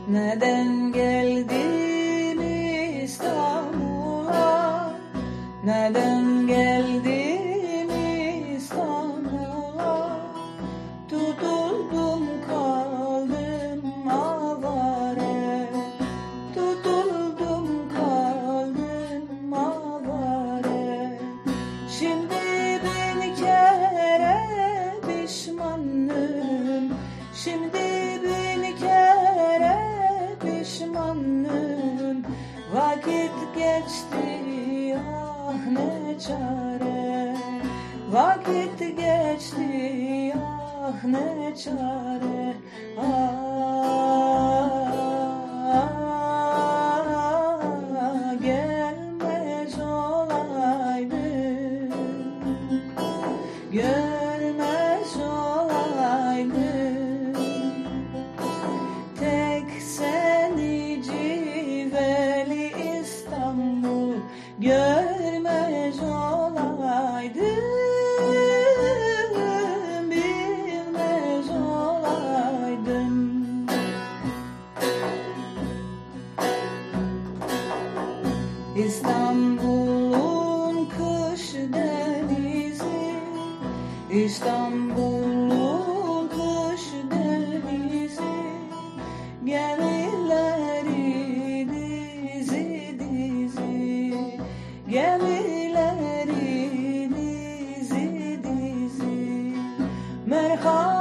Neden geldim İstanbul'a? Neden geldim İstanbul'a? Tutuldum kaldım avare, tutuldum kaldım avare. Şimdi bin kere pişmanım, şimdi bin kere pişmanım. Vakit geçti ah ne çare, vakit geçti ah ne çare. Gelmez olaydım, görmez olaydım. Tek seni civeli İstanbul görmez olaydım, bilmez olaydım. İstanbul'un kış denizi, İstanbul'un kış denizi, gemileri dizi dizi, gemileri dizi dizi. Merhaba